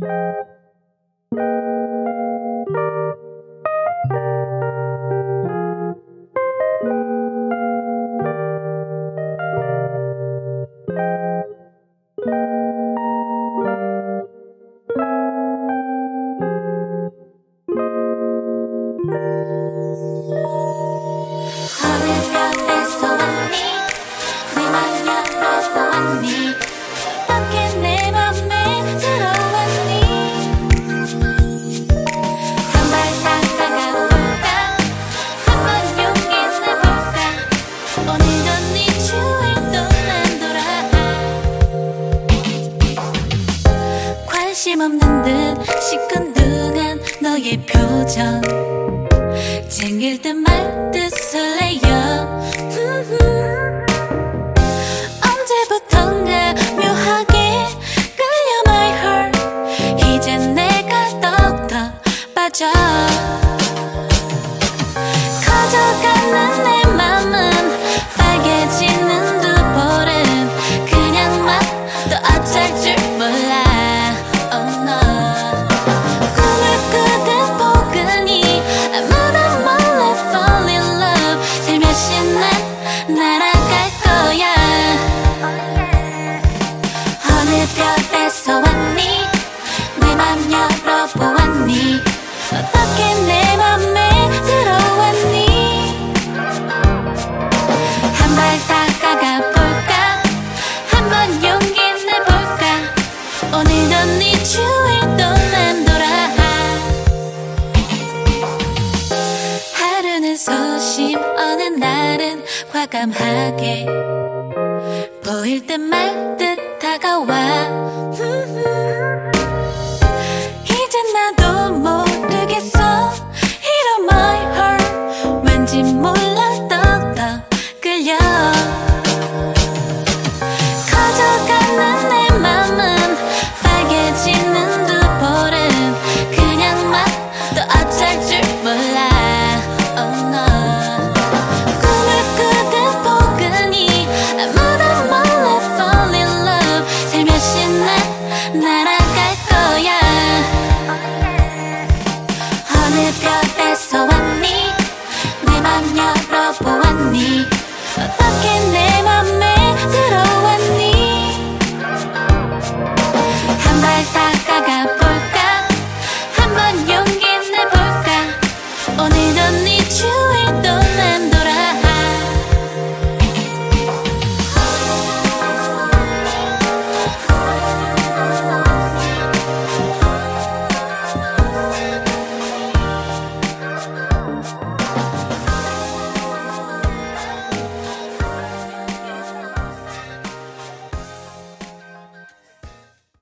관심 없는 듯 시큰둥한 너의 표정 챙길 듯 말 듯 설레여 언제부턴가 묘하게 끌려 my heart 이젠 내가 더욱더 빠져 커져가는 내 맘은 빨개지는 두 볼은 그냥 막 또 어쩔 줄 몰라 서 왔니 내 맘 열어보았니 어떻게 내 맘에 들어왔니 한 발 다가가 볼까 한번 용기 내볼까 오늘도 네 주위를 또 맴돌아 하루는 소심 어느 날은 과감하게 보일 듯 말 듯 다가와 이젠 나도 모르겠어 이런 my heart 왠지 몰라 더욱더 끌려 커져가는 내 맘은 빨개지는 두 볼은 그냥 막 또 어쩔 줄 몰라 oh no 꿈을 꾸듯 포근히 아무도 몰라 fall in love 살며시 난 날아갈 거야 어느 별에서 왔니 내 맘 열어보았니 어떻게 내 맘에 들어